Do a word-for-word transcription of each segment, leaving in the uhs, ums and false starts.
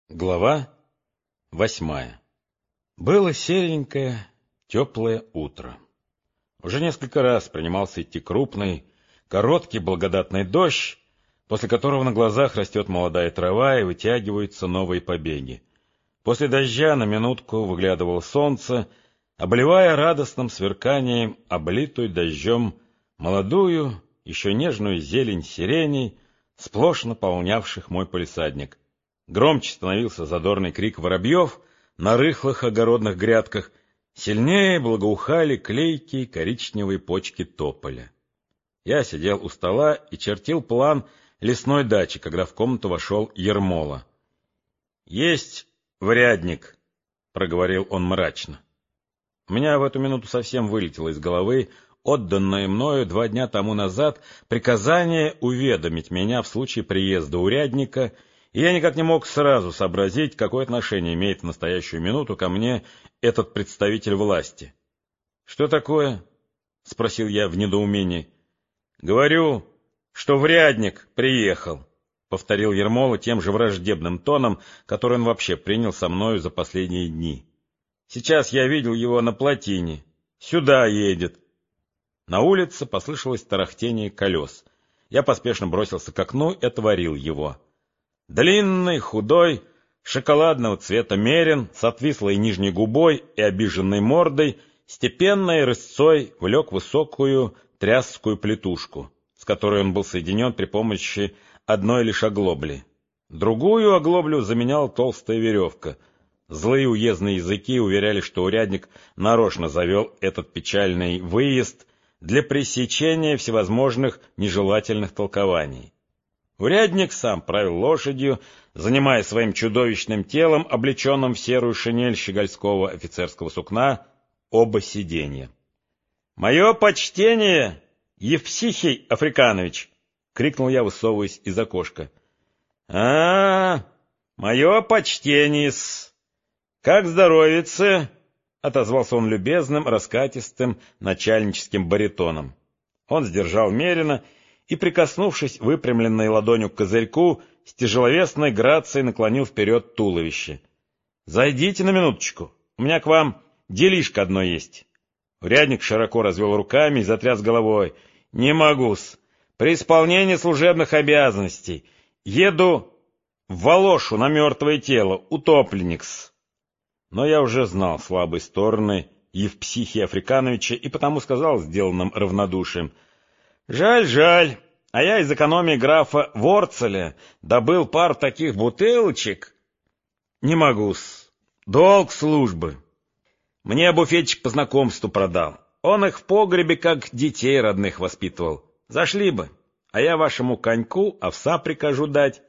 Глава восьмая. Было серенькое, теплое утро. Уже несколько раз принимался идти крупный, короткий благодатный дождь, после которого на глазах растет молодая трава и вытягиваются новые побеги. После дождя на минутку выглядывало солнце, обливая радостным сверканием облитую дождем молодую, еще нежную зелень сиреней, сплошь наполнявших мой палисадник. Громче становился задорный крик воробьев на рыхлых огородных грядках, сильнее благоухали клейкие коричневые почки тополя. Я сидел у стола и чертил план лесной дачи, когда в комнату вошел Ермола. — Есть врядник, — проговорил он мрачно. У меня в эту минуту совсем вылетело из головы отданное мною два дня тому назад приказание уведомить меня в случае приезда урядника, и я никак не мог сразу сообразить, какое отношение имеет в настоящую минуту ко мне этот представитель власти. — Что такое? — спросил я в недоумении. — Говорю, что врядник приехал, — повторил Ермола тем же враждебным тоном, который он вообще принял со мною за последние дни. — Сейчас я видел его на плотине. Сюда едет. На улице послышалось тарахтение колес. Я поспешно бросился к окну и отворил его. Длинный, худой, шоколадного цвета мерин с отвислой нижней губой и обиженной мордой степенной рысцой влек высокую трясскую плетушку, с которой он был соединен при помощи одной лишь оглобли. Другую оглоблю заменяла толстая веревка. Злые уездные языки уверяли, что урядник нарочно завел этот печальный выезд для пресечения всевозможных нежелательных толкований. Урядник сам правил лошадью, занимая своим чудовищным телом, облеченным в серую шинель щегольского офицерского сукна, оба сиденья. — Мое почтение, Евпсихий Африканович! — крикнул я, высовываясь из окошка. — А, мое почтение-с! Как здоровится? — отозвался он любезным, раскатистым, начальническим баритоном. Он сдержал мерина и, прикоснувшись выпрямленной ладонью к козырьку, с тяжеловесной грацией наклонил вперед туловище. — Зайдите на минуточку, у меня к вам делишко одно есть. Урядник широко развел руками и затряс головой. — Не могу-с. При исполнении служебных обязанностей еду в Волошу на мертвое тело, утопленник-с. Но я уже знал слабые стороны Евпсихия Африкановича и потому сказал сделанным равнодушием: — Жаль, жаль, а я из экономии графа Ворцеля добыл пару таких бутылочек. Не могу-с. Долг службы. Мне буфетчик по знакомству продал. Он их в погребе как детей родных воспитывал. Зашли бы, а я вашему коньку овса прикажу дать.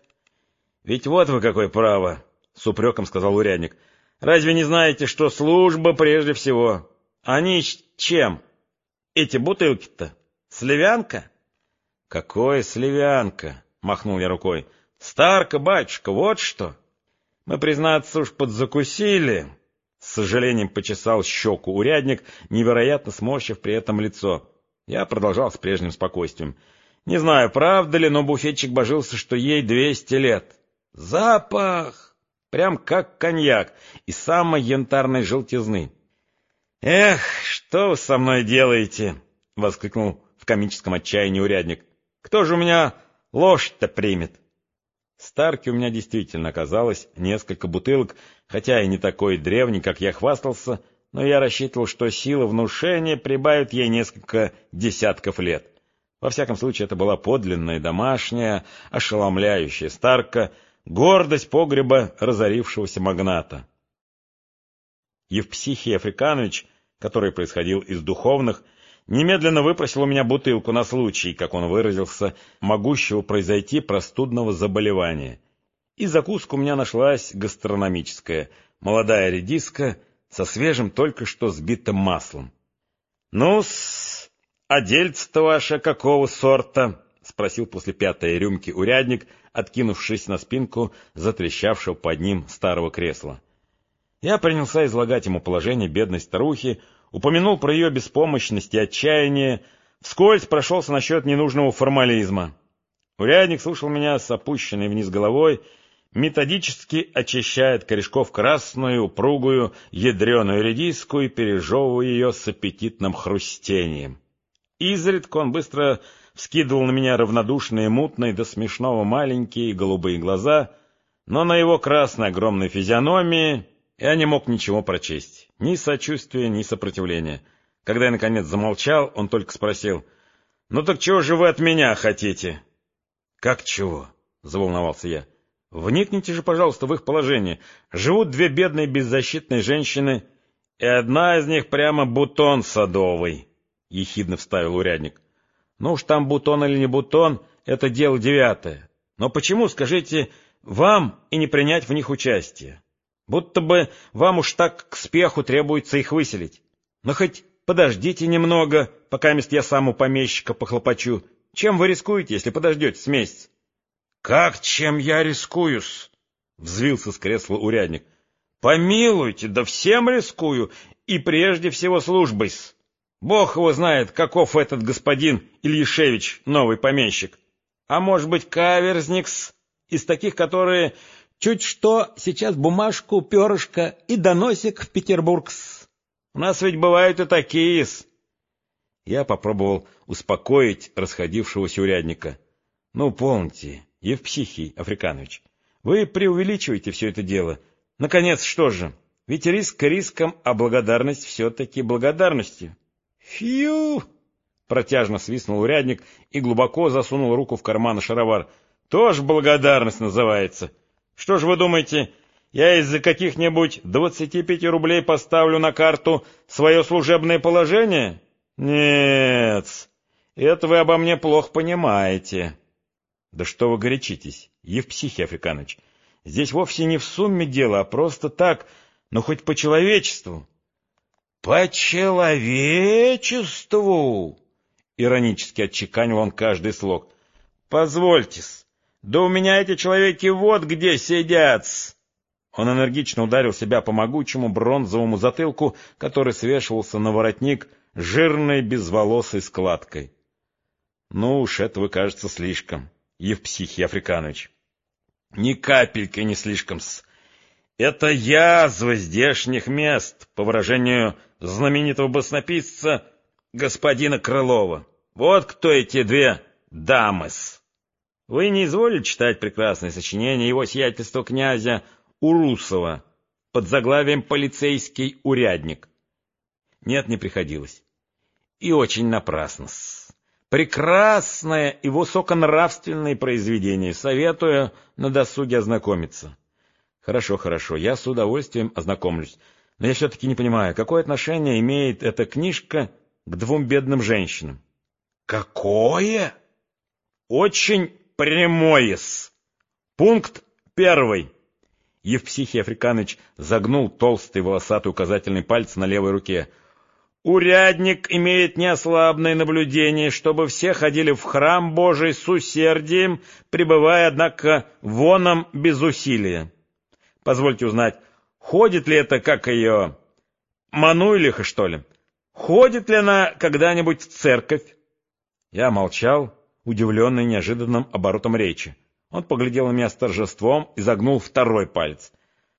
— Ведь вот вы какое право, — с упреком сказал урядник. — Разве не знаете, что служба прежде всего? Они чем? Эти бутылки-то? Сливянка? — Какое сливянка? — махнул я рукой. — Старка, батюшка, вот что. Мы, признаться, уж подзакусили. С сожалением почесал щеку урядник, невероятно сморщив при этом лицо. Я продолжал с прежним спокойствием. Не знаю, правда ли, но буфетчик божился, что ей двести лет. Запах! Прям как коньяк, из самой янтарной желтизны. — Эх, что вы со мной делаете? — воскликнул в комическом отчаянии урядник. — Кто же у меня лошадь-то примет? Старки у меня действительно оказалось несколько бутылок, хотя и не такой древний, как я хвастался, но я рассчитывал, что сила внушения прибавит ей несколько десятков лет. Во всяком случае, это была подлинная домашняя, ошеломляющая старка, гордость погреба разорившегося магната. Евпсихий Африканович, который происходил из духовных, немедленно выпросил у меня бутылку на случай, как он выразился, могущего произойти простудного заболевания. И закуска у меня нашлась гастрономическая, молодая редиска со свежим только что сбитым маслом. — Ну-с, а дельце-то ваше какого сорта? — спросил после пятой рюмки урядник, откинувшись на спинку затрещавшего под ним старого кресла. Я принялся излагать ему положение бедной старухи, упомянул про ее беспомощность и отчаяние, вскользь прошелся насчет ненужного формализма. Урядник слушал меня с опущенной вниз головой, методически очищает корешков красную, упругую, ядреную редиску и пережевывая ее с аппетитным хрустением. Изредка он быстро вскидывал на меня равнодушные, мутные до смешного маленькие голубые глаза, но на его красной огромной физиономии я не мог ничего прочесть, ни сочувствия, ни сопротивления. Когда я, наконец, замолчал, он только спросил: «Ну так чего же вы от меня хотите?» «Как чего?» — заволновался я. «Вникните же, пожалуйста, в их положение. Живут две бедные беззащитные женщины, и одна из них прямо бутон садовый», — ехидно вставил урядник. «Ну уж там бутон или не бутон, это дело девятое. Но почему, скажите, вам и не принять в них участие? Будто бы вам уж так к спеху требуется их выселить. Но хоть подождите немного, пока мест я сам у помещика похлопочу. Чем вы рискуете, если подождете с месяц?» «Как чем я рискую-с?» — взвился с кресла урядник. «Помилуйте, да всем рискую, и прежде всего службой-с. Бог его знает, каков этот господин Ильишевич, новый помещик. А может быть, каверзник-с, из таких, которые чуть что сейчас бумажку, перышко и доносик в Петербург-с. У нас ведь бывают и такие-с». Я попробовал успокоить расходившегося урядника. «Ну, помните, Евпсихий Африканович, вы преувеличиваете все это дело. Наконец, что же? Ведь риск риском, а благодарность все-таки благодарностью». «Фью!» — протяжно свистнул урядник и глубоко засунул руку в карман шаровар. «Тоже благодарность называется. Что ж вы думаете, я из-за каких-нибудь двадцати пяти рублей поставлю на карту свое служебное положение? Нет, это вы обо мне плохо понимаете». «Да что вы горячитесь, Евпсихий Африканович? Здесь вовсе не в сумме дело, а просто так, но хоть по человечеству». «По человечеству!» — иронически отчеканил он каждый слог. «Позвольте-с, да у меня эти человеки вот где сидят-с!» Он энергично ударил себя по могучему бронзовому затылку, который свешивался на воротник жирной безволосой складкой. «Ну уж это вы, кажется, слишком, Евпсихий Африканович». «Ни капельки не слишком-с. Это язва здешних мест, по выражению знаменитого баснописца господина Крылова. Вот кто эти две дамы-с. Вы не изволили читать прекрасное сочинение его сиятельства князя Урусова под заглавием «Полицейский урядник»? Нет, не приходилось. И очень напрасно-с. Прекрасное и высоконравственное произведение. Советую на досуге ознакомиться. Хорошо, хорошо, я с удовольствием ознакомлюсь. Но я все-таки не понимаю, какое отношение имеет эта книжка к двум бедным женщинам? Какое? Очень прямое-с. Пункт первый. Евпсихий Африканович загнул толстый волосатый указательный палец на левой руке. Урядник имеет неослабное наблюдение, чтобы все ходили в храм Божий с усердием, пребывая, однако, воном без усилия. Позвольте узнать, ходит ли это, как ее, Мануйлиха, что ли? Ходит ли она когда-нибудь в церковь?» Я молчал, удивленный неожиданным оборотом речи. Он поглядел на меня с торжеством и загнул второй палец.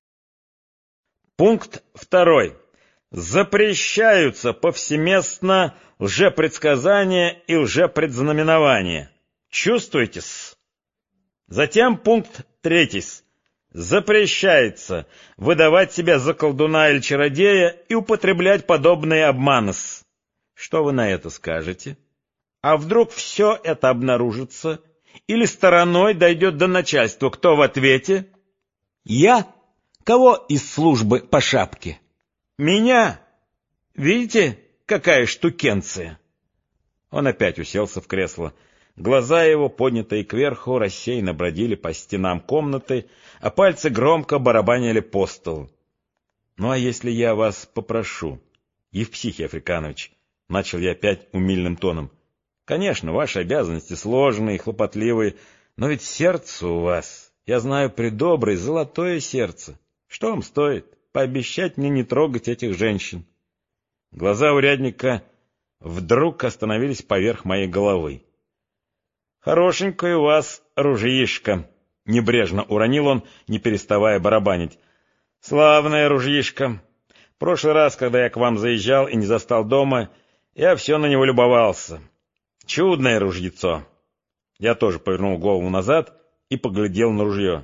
Пункт второй. Запрещаются повсеместно лжепредсказания и лжепредзнаменования. Чувствуете-с? Затем пункт третий. Запрещается выдавать себя за колдуна или чародея и употреблять подобные обманы. Что вы на это скажете? А вдруг все это обнаружится или стороной дойдет до начальства? Кто в ответе? Я? Кого из службы по шапке? Меня? Видите, какая штукенция? Он опять уселся в кресло. Глаза его, поднятые кверху, рассеянно бродили по стенам комнаты, а пальцы громко барабанили по столу. — Ну а если я вас попрошу, Евпсихий Африканович, — начал я опять умильным тоном, — конечно, ваши обязанности сложные и хлопотливые, но ведь сердце у вас, я знаю, предоброе, золотое сердце. Что вам стоит пообещать мне не трогать этих женщин? Глаза урядника вдруг остановились поверх моей головы. — Хорошенькое у вас ружьишко, — небрежно уронил он, не переставая барабанить. — Славное ружьишко. В прошлый раз, когда я к вам заезжал и не застал дома, я все на него любовался. Чудное ружьецо. Я тоже повернул голову назад и поглядел на ружье.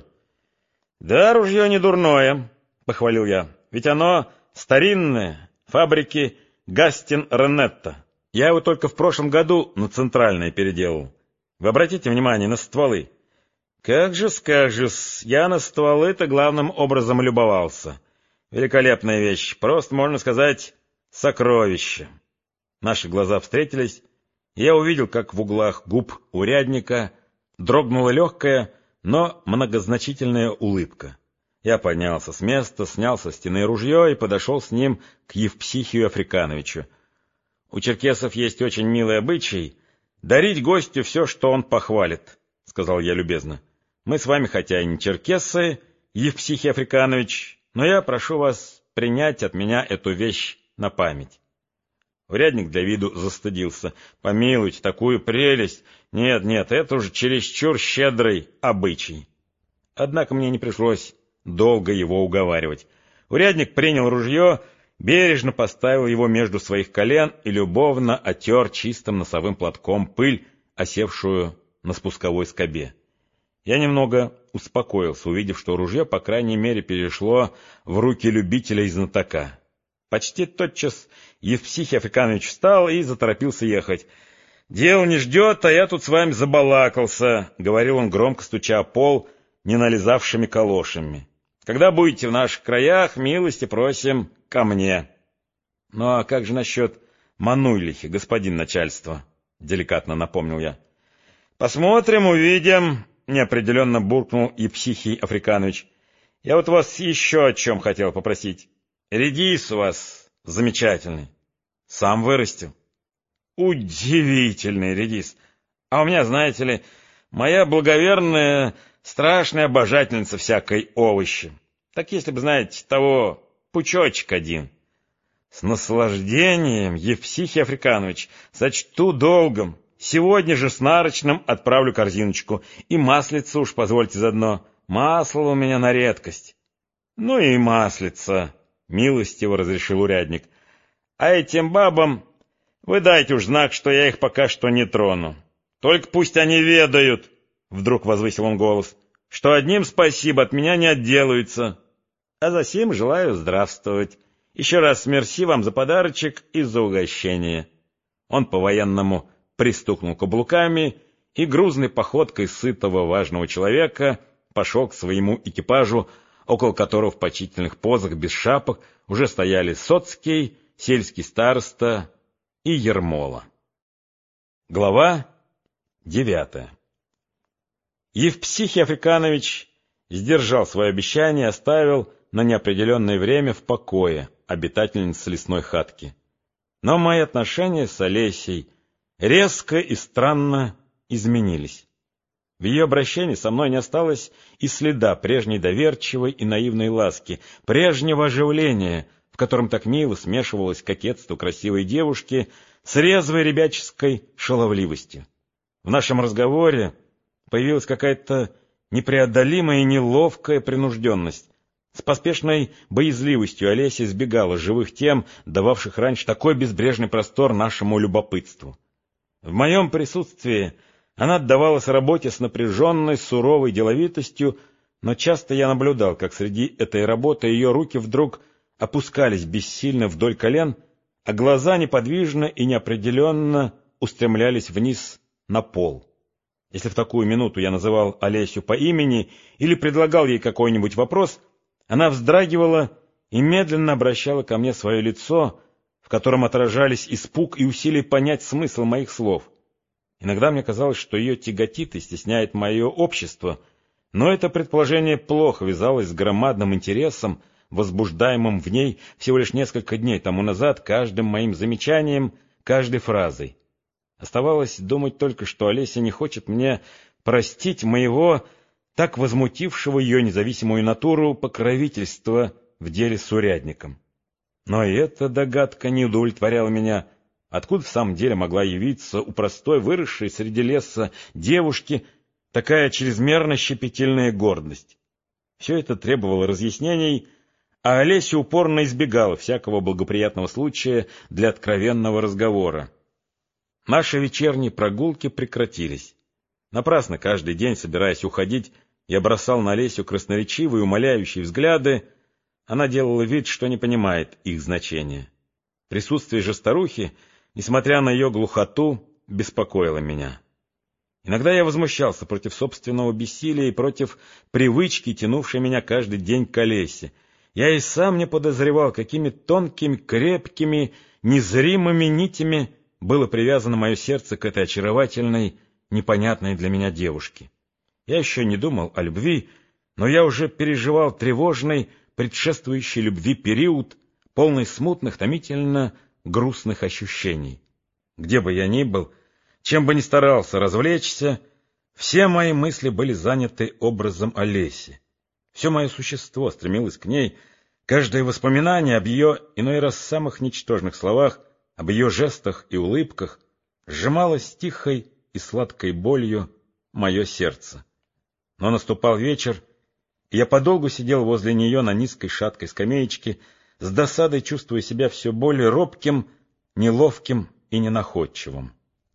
— Да, ружье не дурное, — похвалил я, — ведь оно старинное, фабрики Гастин-Ренетто. Я его только в прошлом году на центральное переделал. Вы обратите внимание на стволы? — Как же скажешь, я на стволы-то главным образом любовался. Великолепная вещь, просто, можно сказать, сокровище. Наши глаза встретились, и я увидел, как в углах губ урядника дрогнула легкая, но многозначительная улыбка. Я поднялся с места, снял со стены ружье и подошел с ним к Евпсихию Африкановичу. У черкесов есть очень милый обычай дарить гостю все, что он похвалит, — сказал я любезно. Мы с вами хотя и не черкесы, Евпсихий Африканович, но я прошу вас принять от меня эту вещь на память. Урядник для виду застыдился. Помилуйте, такую прелесть! Нет, нет, это уж чересчур щедрый обычай. Однако мне не пришлось долго его уговаривать. Урядник принял ружье, бережно поставил его между своих колен и любовно отер чистым носовым платком пыль, осевшую на спусковой скобе. Я немного успокоился, увидев, что ружье, по крайней мере, перешло в руки любителя и знатока. Почти тотчас Евпсихий Африканович встал и заторопился ехать. — Дело не ждет, а я тут с вами забалакался, — говорил он, громко стуча о пол ненализавшими калошами. — Когда будете в наших краях, милости просим ко мне. — Ну а как же насчет Мануйлихи, господин начальство? — деликатно напомнил я. — Посмотрим, увидим, — неопределенно буркнул Евпсихий Африканович. — Я вот вас еще о чем хотел попросить. Редис у вас замечательный. Сам вырастил. Удивительный редис. А у меня, знаете ли, моя благоверная, страшная обожательница всякой овощи. Так если бы, знаете, того пучочек один. С наслаждением, Евпсихий Африканович, сочту долгом. Сегодня же с нарочным отправлю корзиночку. И маслица уж, позвольте заодно. Масло у меня на редкость. Ну и маслица, — милостиво разрешил урядник. — А этим бабам вы дайте уж знак, что я их пока что не трону. Только пусть они ведают, — вдруг возвысил он голос, — что одним спасибо от меня не отделаются. А за сим желаю здравствовать. Еще раз мерси вам за подарочек и за угощение. Он по-военному пристукнул каблуками и грузной походкой сытого важного человека пошел к своему экипажу, около которого в почтительных позах без шапок уже стояли Соцкий, сельский староста и Ермола. Глава девятая. Евпсихий Африканович сдержал свое обещание и оставил на неопределенное время в покое обитательниц лесной хатки. Но мои отношения с Олесей резко и странно изменились. В ее обращении со мной не осталось и следа прежней доверчивой и наивной ласки, прежнего оживления, в котором так мило смешивалось кокетство красивой девушки с резвой ребяческой шаловливостью. В нашем разговоре появилась какая-то непреодолимая и неловкая принужденность. С поспешной боязливостью Олеся избегала живых тем, дававших раньше такой безбрежный простор нашему любопытству. В моем присутствии она отдавалась работе с напряженной, суровой деловитостью, но часто я наблюдал, как среди этой работы ее руки вдруг опускались бессильно вдоль колен, а глаза неподвижно и неопределенно устремлялись вниз на пол. Если в такую минуту я называл Олесю по имени или предлагал ей какой-нибудь вопрос, она вздрагивала и медленно обращала ко мне свое лицо, в котором отражались испуг и усилие понять смысл моих слов. Иногда мне казалось, что ее тяготит и стесняет мое общество, но это предположение плохо вязалось с громадным интересом, возбуждаемым в ней всего лишь несколько дней тому назад каждым моим замечанием, каждой фразой. Оставалось думать только, что Олеся не хочет мне простить моего, так возмутившего ее независимую натуру, покровительства в деле с урядником. Но и эта догадка не удовлетворяла меня. Откуда в самом деле могла явиться у простой, выросшей среди леса девушки такая чрезмерно щепетильная гордость. Все это требовало разъяснений, а Олеся упорно избегала всякого благоприятного случая для откровенного разговора. Наши вечерние прогулки прекратились. Напрасно каждый день, собираясь уходить, я бросал на Олесю красноречивые, умоляющие взгляды. Она делала вид, что не понимает их значения. Присутствие же старухи, несмотря на ее глухоту, беспокоило меня. Иногда я возмущался против собственного бессилия и против привычки, тянувшей меня каждый день к Олесе. Я и сам не подозревал, какими тонкими, крепкими, незримыми нитями было привязано мое сердце к этой очаровательной, непонятной для меня девушке. Я еще не думал о любви, но я уже переживал тревожный, предшествующий любви период, полный смутных, томительно грустных ощущений. Где бы я ни был, чем бы ни старался развлечься, все мои мысли были заняты образом Олеси. Все мое существо стремилось к ней, каждое воспоминание об ее, иной раз самых ничтожных словах, об ее жестах и улыбках, сжималось тихой и сладкой болью мое сердце. Но наступал вечер, и я подолгу сидел возле нее на низкой шаткой скамеечке, с досадой чувствуя себя все более робким, неловким и ненаходчивым.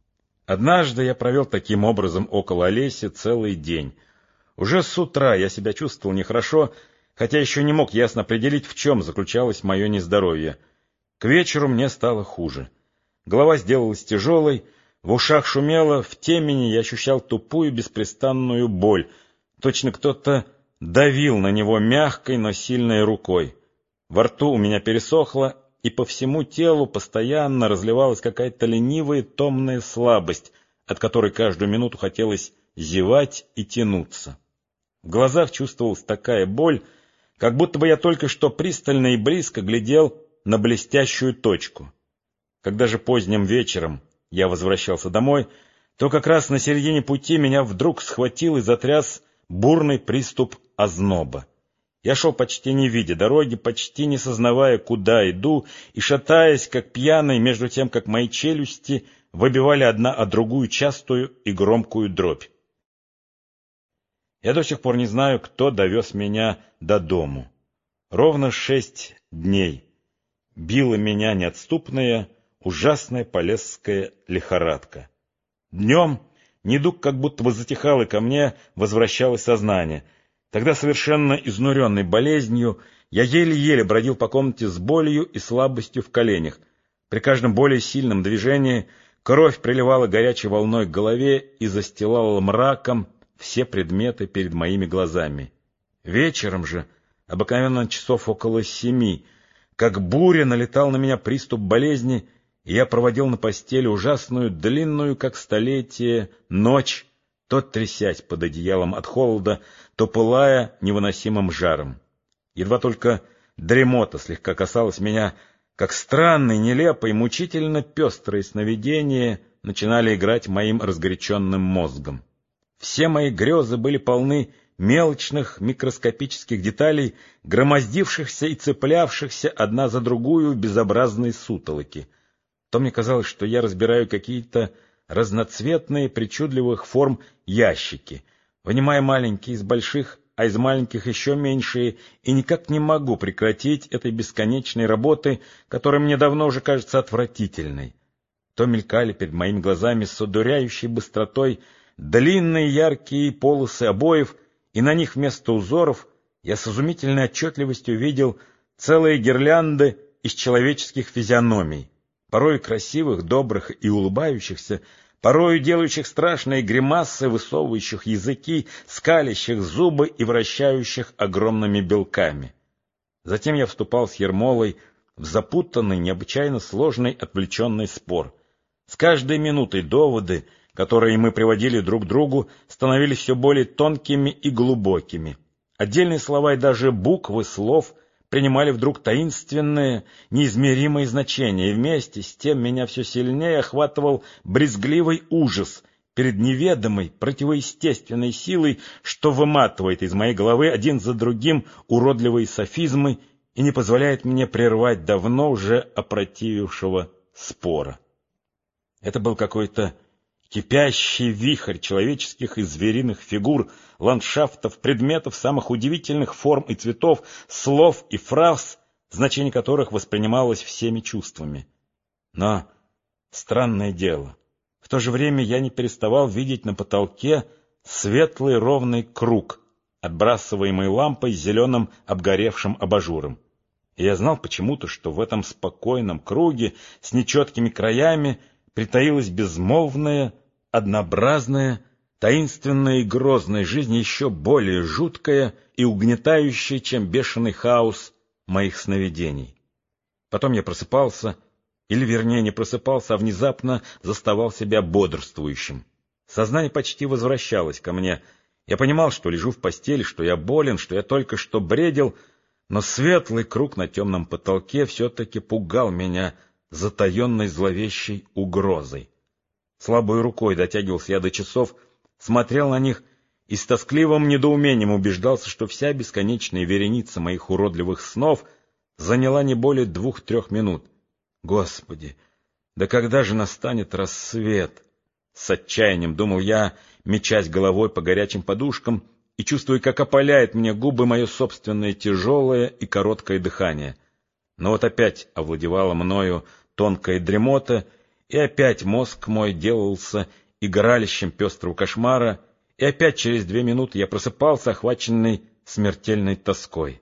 Однажды я провел таким образом около Олеси целый день. Уже с утра я себя чувствовал нехорошо, хотя еще не мог ясно определить, в чем заключалось мое нездоровье. К вечеру мне стало хуже. Голова сделалась тяжелой, в ушах шумело, в темени я ощущал тупую беспрестанную боль. Точно кто-то давил на него мягкой, но сильной рукой. Во рту у меня пересохло, и по всему телу постоянно разливалась какая-то ленивая, томная слабость, от которой каждую минуту хотелось зевать и тянуться. В глазах чувствовалась такая боль, как будто бы я только что пристально и близко глядел на блестящую точку. Когда же поздним вечером я возвращался домой, то как раз на середине пути меня вдруг схватил и затряс бурный приступ озноба. Я шел почти не видя дороги, почти не сознавая, куда иду, и шатаясь, как пьяный, между тем, как мои челюсти выбивали одна о другую частую и громкую дробь. Я до сих пор не знаю, кто довез меня до дому. Ровно шесть дней била меня неотступная, ужасная полесская лихорадка. Днем недуг как будто бы затихал, и ко мне возвращалось сознание. Тогда, совершенно изнуренный болезнью, я еле-еле бродил по комнате с болью и слабостью в коленях. При каждом более сильном движении кровь приливала горячей волной к голове и застилала мраком все предметы перед моими глазами. Вечером же, обыкновенно часов около семи, как буря налетал на меня приступ болезни, и я проводил на постели ужасную, длинную, как столетие, ночь, то трясясь под одеялом от холода, то пылая невыносимым жаром. Едва только дремота слегка касалась меня, как странные, нелепые, мучительно пестрые сновидения начинали играть моим разгоряченным мозгом. Все мои грезы были полны мелочных микроскопических деталей, громоздившихся и цеплявшихся одна за другую в безобразные сутолоки. То мне казалось, что я разбираю какие-то разноцветные, причудливых форм ящики, вынимая маленькие из больших, а из маленьких еще меньшие, и никак не могу прекратить этой бесконечной работы, которая мне давно уже кажется отвратительной. То мелькали перед моими глазами с одуряющей быстротой длинные яркие полосы обоев, и на них вместо узоров я с изумительной отчетливостью видел целые гирлянды из человеческих физиономий, порой красивых, добрых и улыбающихся, порою делающих страшные гримасы, высовывающих языки, скалящих зубы и вращающих огромными белками. Затем я вступал с Ермолой в запутанный, необычайно сложный, отвлеченный спор. С каждой минутой доводы, которые мы приводили друг к другу, становились все более тонкими и глубокими. Отдельные слова и даже буквы слов принимали вдруг таинственное, неизмеримое значение, и вместе с тем меня все сильнее охватывал брезгливый ужас перед неведомой, противоестественной силой, что выматывает из моей головы один за другим уродливые софизмы и не позволяет мне прервать давно уже опротивившего спора. Это был какой-то кипящий вихрь человеческих и звериных фигур, ландшафтов, предметов самых удивительных форм и цветов, слов и фраз, значение которых воспринималось всеми чувствами. Но странное дело, в то же время я не переставал видеть на потолке светлый ровный круг, отбрасываемый лампой с зеленым обгоревшим абажуром. И я знал почему-то, что в этом спокойном круге с нечеткими краями притаилась безмолвная, однообразная, таинственная и грозная жизнь, еще более жуткая и угнетающая, чем бешеный хаос моих сновидений. Потом я просыпался, или вернее не просыпался, а внезапно заставал себя бодрствующим. Сознание почти возвращалось ко мне. Я понимал, что лежу в постели, что я болен, что я только что бредил, но светлый круг на темном потолке все-таки пугал меня затаенной зловещей угрозой. Слабой рукой дотягивался я до часов, смотрел на них и с тоскливым недоумением убеждался, что вся бесконечная вереница моих уродливых снов заняла не более двух-трех минут. Господи, да когда же настанет рассвет? С отчаянием думал я, мечась головой по горячим подушкам и чувствуя, как опаляет мне губы мое собственное тяжелое и короткое дыхание. Но вот опять овладевала мною тонкая дремота, и опять мозг мой делался игралищем пестрого кошмара, и опять через две минуты я просыпался, охваченный смертельной тоской.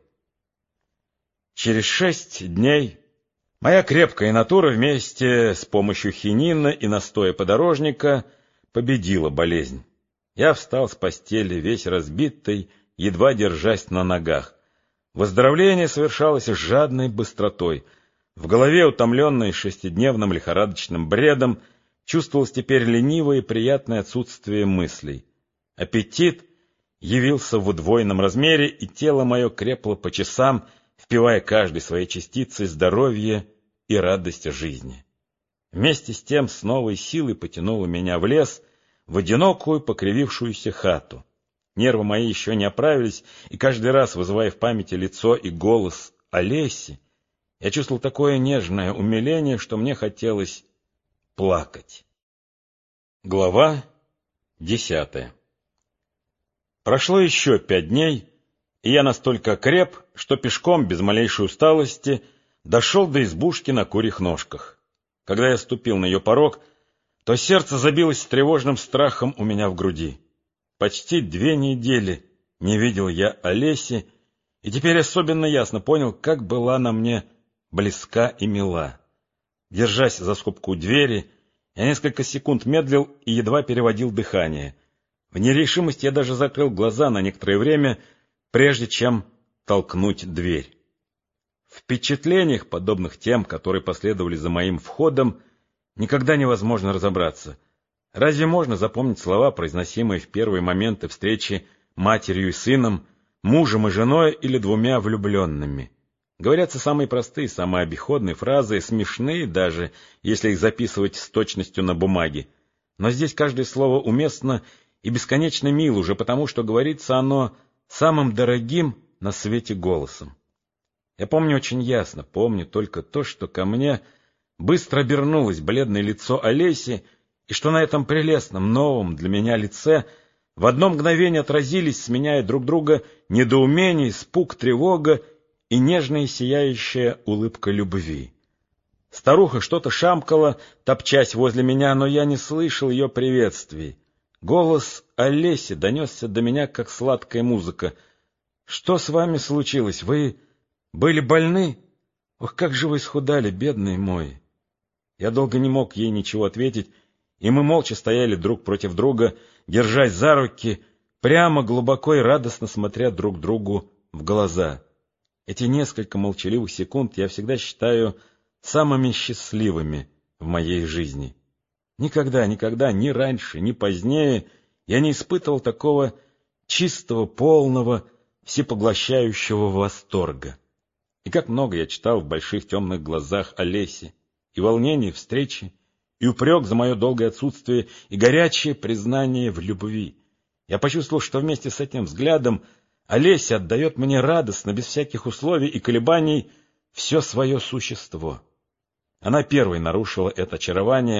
Через шесть дней моя крепкая натура вместе с помощью хинина и настоя подорожника победила болезнь. Я встал с постели весь разбитый, едва держась на ногах. Выздоровление совершалось с жадной быстротой. В голове, утомленной шестидневным лихорадочным бредом, чувствовалось теперь ленивое и приятное отсутствие мыслей. Аппетит явился в удвоенном размере, и тело мое крепло по часам, впивая каждой своей частицей здоровье и радость жизни. Вместе с тем с новой силой потянуло меня в лес, в одинокую покривившуюся хату. Нервы мои еще не оправились, и каждый раз, вызывая в памяти лицо и голос Олеси, я чувствовал такое нежное умиление, что мне хотелось плакать. Глава десятая. Прошло еще пять дней, и я настолько окреп, что пешком, без малейшей усталости, дошел до избушки на курьих ножках. Когда я ступил на ее порог, то сердце забилось с тревожным страхом у меня в груди. Почти две недели не видел я Олеси, и теперь особенно ясно понял, как была она мне близка и мила. Держась за скобку двери, я несколько секунд медлил и едва переводил дыхание. В нерешимости я даже закрыл глаза на некоторое время, прежде чем толкнуть дверь. В впечатлениях, подобных тем, которые последовали за моим входом, никогда невозможно разобраться. Разве можно запомнить слова, произносимые в первые моменты встречи матерью и сыном, мужем и женой или двумя влюбленными? Говорятся самые простые, самые обиходные фразы, смешные даже, если их записывать с точностью на бумаге. Но здесь каждое слово уместно и бесконечно мило уже потому, что говорится оно самым дорогим на свете голосом. Я помню очень ясно, помню только то, что ко мне быстро обернулось бледное лицо Олеси, и что на этом прелестном, новом для меня лице в одно мгновение отразились, сменяя друг друга, недоумение, испуг, тревога и нежная сияющая улыбка любви. Старуха что-то шамкала, топчась возле меня, но я не слышал ее приветствий. Голос Олеси донесся до меня, как сладкая музыка. — Что с вами случилось? Вы были больны? Ох, как же вы исхудали, бедный мой! Я долго не мог ей ничего ответить, и мы молча стояли друг против друга, держась за руки, прямо, глубоко и радостно смотря друг другу в глаза. Эти несколько молчаливых секунд я всегда считаю самыми счастливыми в моей жизни. Никогда, никогда, ни раньше, ни позднее я не испытывал такого чистого, полного, всепоглощающего восторга. И как много я читал в больших темных глазах Олеси, и волнение встречи, и упрек за мое долгое отсутствие, и горячее признание в любви. Я почувствовал, что вместе с этим взглядом Олеся отдает мне радостно, без всяких условий и колебаний, все свое существо. Она первой нарушила это очарование,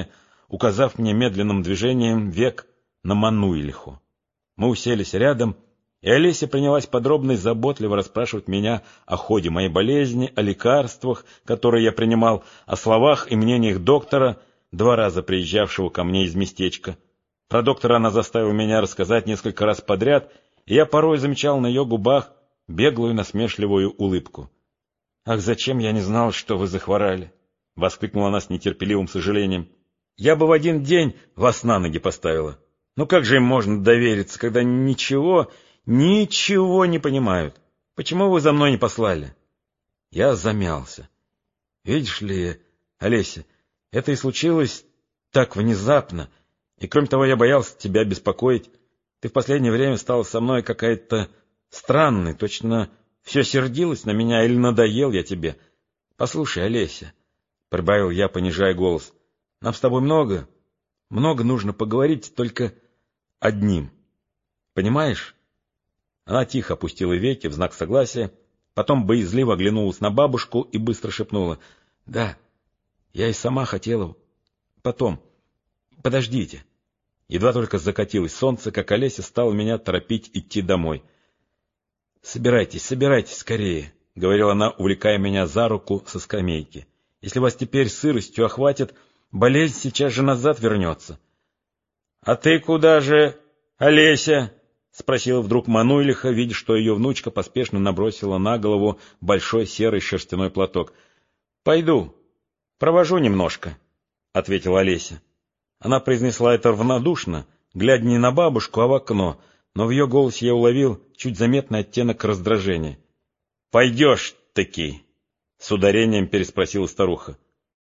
указав мне медленным движением век на Мануйлиху. Мы уселись рядом, и Олеся принялась подробно и заботливо расспрашивать меня о ходе моей болезни, о лекарствах, которые я принимал, о словах и мнениях доктора, два раза приезжавшего ко мне из местечка. Про доктора она заставила меня рассказать несколько раз подряд, и я порой замечал на ее губах беглую насмешливую улыбку. «Ах, зачем я не знал, что вы захворали?» — воскликнула она с нетерпеливым сожалением. «Я бы в один день вас на ноги поставила. Ну как же им можно довериться, когда ничего, ничего не понимают? Почему вы за мной не послали?» Я замялся. «Видишь ли, Олеся, это и случилось так внезапно, и кроме того я боялся тебя беспокоить. Ты в последнее время стала со мной какая-то странной, точно все сердилась на меня или надоел я тебе. Послушай, Олеся, — прибавил я, понижая голос, — нам с тобой много, много нужно поговорить, только одним. Понимаешь?» Она тихо опустила веки в знак согласия, потом боязливо оглянулась на бабушку и быстро шепнула: «Да, я и сама хотела. Потом. Подождите». Едва только закатилось солнце, как Олеся стала меня торопить идти домой. «Собирайтесь, собирайтесь скорее», — говорила она, увлекая меня за руку со скамейки. «Если вас теперь сыростью охватит, болезнь сейчас же назад вернется». «А ты куда же, Олеся?» — спросила вдруг Мануйлиха, видя, что ее внучка поспешно набросила на голову большой серый шерстяной платок. «Пойду, провожу немножко», — ответила Олеся. Она произнесла это равнодушно, глядя не на бабушку, а в окно, но в ее голосе я уловил чуть заметный оттенок раздражения. «Пойдешь-таки?» — с ударением переспросила старуха.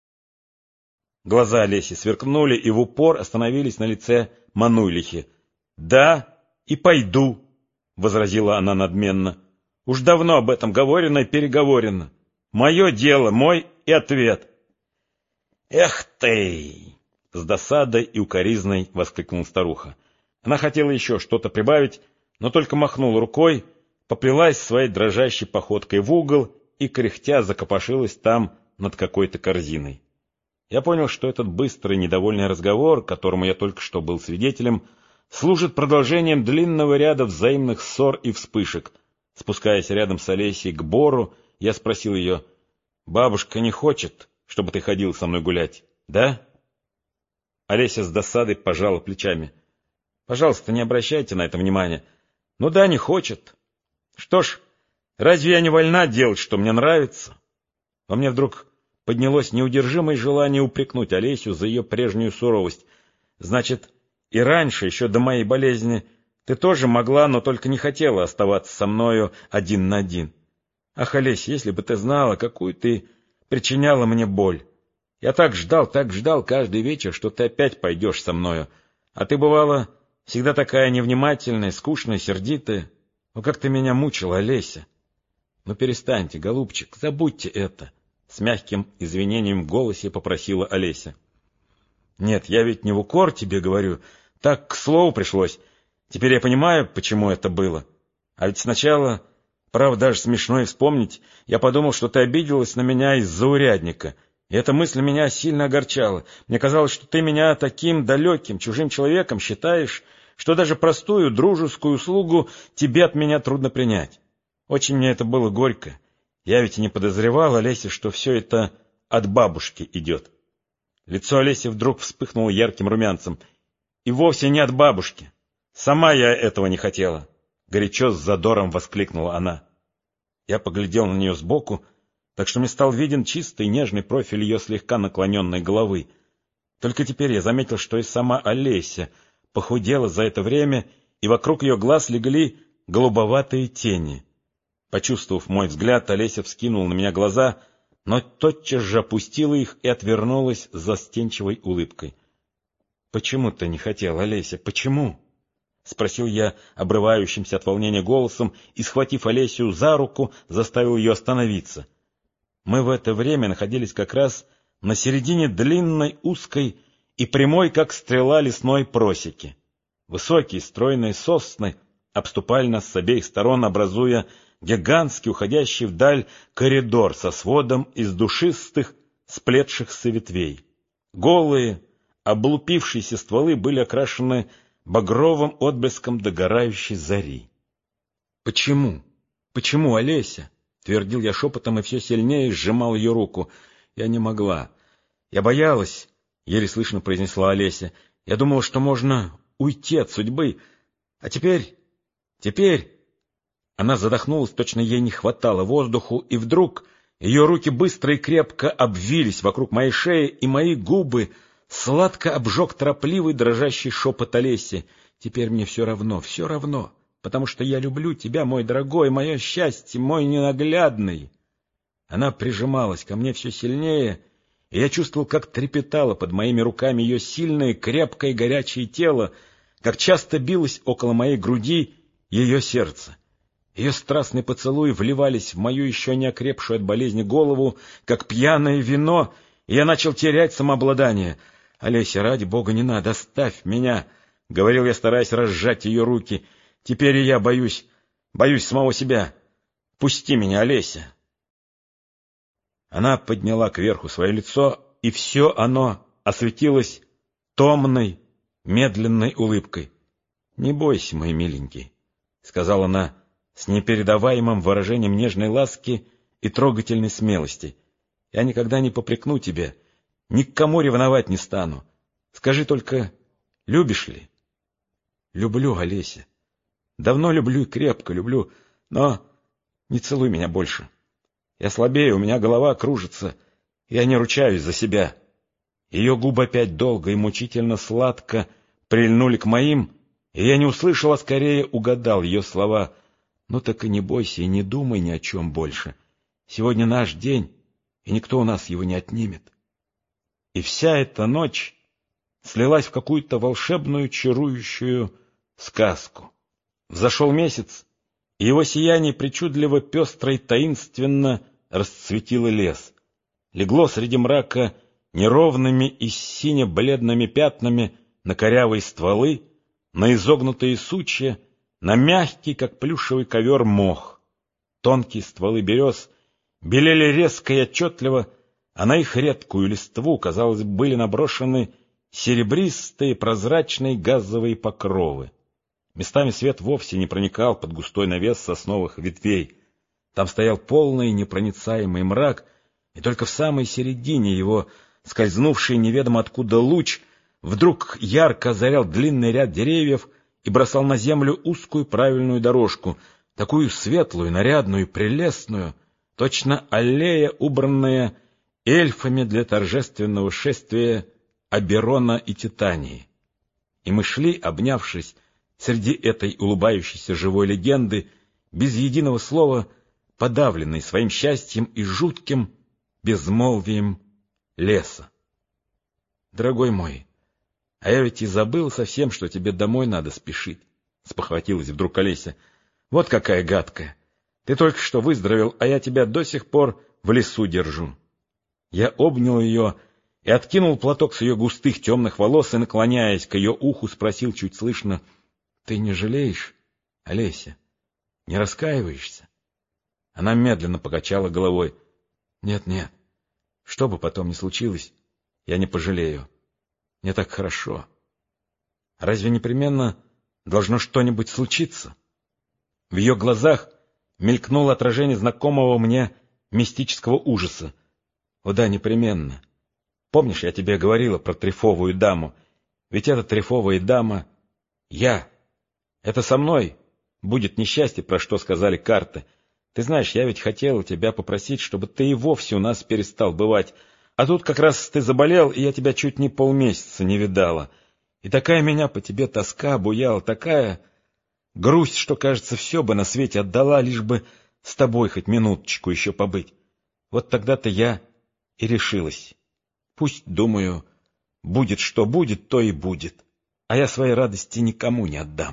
Глаза Олеси сверкнули и в упор остановились на лице Мануйлихи. «Да, и пойду», — возразила она надменно. «Уж давно об этом говорено и переговорено. Мое дело, мой и ответ». «Эх ты!» — с досадой и укоризной воскликнула старуха. Она хотела еще что-то прибавить, но только махнула рукой, поплелась своей дрожащей походкой в угол и, кряхтя, закопошилась там над какой-то корзиной. Я понял, что этот быстрый недовольный разговор, которому я только что был свидетелем, служит продолжением длинного ряда взаимных ссор и вспышек. Спускаясь рядом с Олесей к бору, я спросил ее: «Бабушка не хочет, чтобы ты ходил со мной гулять, да?» Олеся с досадой пожала плечами. «Пожалуйста, не обращайте на это внимания. Ну да, не хочет. Что ж, разве я не вольна делать, что мне нравится?» Во мне вдруг поднялось неудержимое желание упрекнуть Олесю за ее прежнюю суровость. «Значит, и раньше, еще до моей болезни, ты тоже могла, но только не хотела оставаться со мною один на один. Ах, Олеся, если бы ты знала, какую ты причиняла мне боль! Я так ждал, так ждал каждый вечер, что ты опять пойдешь со мною. А ты, бывала, всегда такая невнимательная, скучная, сердитая. Ну, как ты меня мучила, Олеся!» «Ну, перестаньте, голубчик, забудьте это!» С мягким извинением в голосе попросила Олеся. «Нет, я ведь не в укор тебе говорю, так к слову пришлось. Теперь я понимаю, почему это было. А ведь сначала, правда, даже смешно и вспомнить, я подумал, что ты обиделась на меня из-за урядника. И эта мысль меня сильно огорчала. Мне казалось, что ты меня таким далеким, чужим человеком считаешь, что даже простую дружескую услугу тебе от меня трудно принять. Очень мне это было горько. Я ведь и не подозревал, Олеся, что все это от бабушки идет». Лицо Олеси вдруг вспыхнуло ярким румянцем. «И вовсе не от бабушки. Сама я этого не хотела», — горячо с задором воскликнула она. Я поглядел на нее сбоку, так что мне стал виден чистый нежный профиль ее слегка наклоненной головы. Только теперь я заметил, что и сама Олеся похудела за это время, и вокруг ее глаз легли голубоватые тени. Почувствовав мой взгляд, Олеся вскинула на меня глаза, но тотчас же опустила их и отвернулась с застенчивой улыбкой. «Почему ты не хотела, Олеся, почему?» — спросил я обрывающимся от волнения голосом и, схватив Олесю за руку, заставил ее остановиться. Мы в это время находились как раз на середине длинной, узкой и прямой, как стрела, лесной просеки. Высокие стройные сосны обступали нас с обеих сторон, образуя гигантский, уходящий вдаль коридор со сводом из душистых, сплетшихся ветвей. Голые, облупившиеся стволы были окрашены багровым отблеском догорающей зари. — Почему? Почему, Олеся? — твердил я шепотом и все сильнее сжимал ее руку. Я не могла. Я боялась, — еле слышно произнесла Олеся. Я думала, что можно уйти от судьбы. А теперь... теперь... Она задохнулась, точно ей не хватало воздуху, и вдруг ее руки быстро и крепко обвились вокруг моей шеи, и мои губы сладко обжег торопливый дрожащий шепот Олеси. Теперь мне все равно, все равно, потому что я люблю тебя, мой дорогой, мое счастье, мой ненаглядный. Она прижималась ко мне все сильнее, и я чувствовал, как трепетало под моими руками ее сильное, крепкое, горячее тело, как часто билось около моей груди ее сердце. Ее страстные поцелуи вливались в мою еще не окрепшую от болезни голову, как пьяное вино, и я начал терять самообладание. — Олеся, ради бога, не надо, оставь меня, — говорил я, стараясь разжать ее руки. — Теперь и я боюсь, боюсь самого себя. Пусти меня, Олеся. Она подняла кверху свое лицо, и все оно осветилось томной, медленной улыбкой. — Не бойся, мой миленький, — сказала она с непередаваемым выражением нежной ласки и трогательной смелости. — Я никогда не попрекну тебя, ни к кому ревновать не стану. Скажи только, любишь ли? — Люблю, Олеся. Давно люблю и крепко люблю, но не целуй меня больше. Я слабею, у меня голова кружится, я не ручаюсь за себя. Ее губы опять долго и мучительно сладко прильнули к моим, и я не услышал, а скорее угадал ее слова. Ну так и не бойся и не думай ни о чем больше. Сегодня наш день, и никто у нас его не отнимет. И вся эта ночь слилась в какую-то волшебную, чарующую сказку. Взошел месяц, и его сияние причудливо, пестро и таинственно расцветило лес. Легло среди мрака неровными и сине-бледными пятнами на корявые стволы, на изогнутые сучья, на мягкий, как плюшевый ковер, мох. Тонкие стволы берез белели резко и отчетливо, а на их редкую листву, казалось, были наброшены серебристые прозрачные газовые покровы. Местами свет вовсе не проникал под густой навес сосновых ветвей. Там стоял полный непроницаемый мрак, и только в самой середине его, скользнувший неведомо откуда луч, вдруг ярко озарял длинный ряд деревьев и бросал на землю узкую правильную дорожку, такую светлую, нарядную, прелестную, точно аллея, убранная эльфами для торжественного шествия Оберона и Титании. И мы шли, обнявшись, среди этой улыбающейся живой легенды, без единого слова, подавленной своим счастьем и жутким безмолвием леса. Дорогой мой, а я ведь и забыл совсем, что тебе домой надо спешить, — спохватилась вдруг Олеся. Вот какая гадкая! Ты только что выздоровел, а я тебя до сих пор в лесу держу. Я обнял ее и откинул платок с ее густых темных волос и, наклоняясь к ее уху, спросил чуть слышно: — Ты не жалеешь, Олеся? Не раскаиваешься? Она медленно покачала головой. — Нет, нет, что бы потом ни случилось, я не пожалею. Мне так хорошо. Разве непременно должно что-нибудь случиться? В ее глазах мелькнуло отражение знакомого мне мистического ужаса. О да, непременно. Помнишь, я тебе говорила про трефовую даму? Ведь эта трефовая дама — я. Это со мной будет несчастье, про что сказали карты. Ты знаешь, я ведь хотела тебя попросить, чтобы ты и вовсе у нас перестал бывать. А тут как раз ты заболел, и я тебя чуть не полмесяца не видала. И такая меня по тебе тоска обуяла, такая грусть, что, кажется, все бы на свете отдала, лишь бы с тобой хоть минуточку еще побыть. Вот тогда-то я и решилась. Пусть, думаю, будет что будет, то и будет, а я своей радости никому не отдам.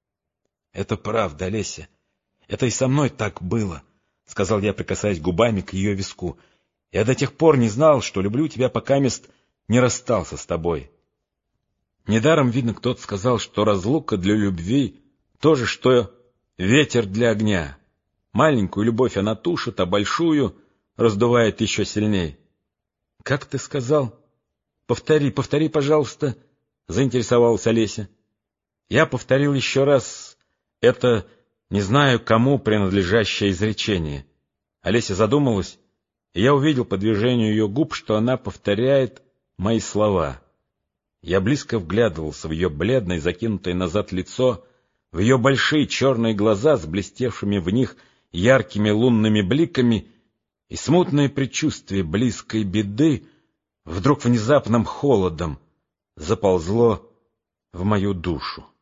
— Это правда, Олеся, это и со мной так было, — сказал я, прикасаясь губами к ее виску. — Я до тех пор не знал, что люблю тебя, пока мест не расстался с тобой. Недаром, видно, кто-то сказал, что разлука для любви — то же, что ветер для огня. Маленькую любовь она тушит, а большую раздувает еще сильней. — Как ты сказал? повтори, повтори, пожалуйста, — заинтересовалась Олеся. Я повторил еще раз это, не знаю кому принадлежащее изречение. Олеся задумалась, и я увидел по движению ее губ, что она повторяет мои слова. Я близко вглядывался в ее бледное, закинутое назад лицо, в ее большие черные глаза с блестевшими в них яркими лунными бликами, и смутное предчувствие близкой беды вдруг внезапным холодом заползло в мою душу.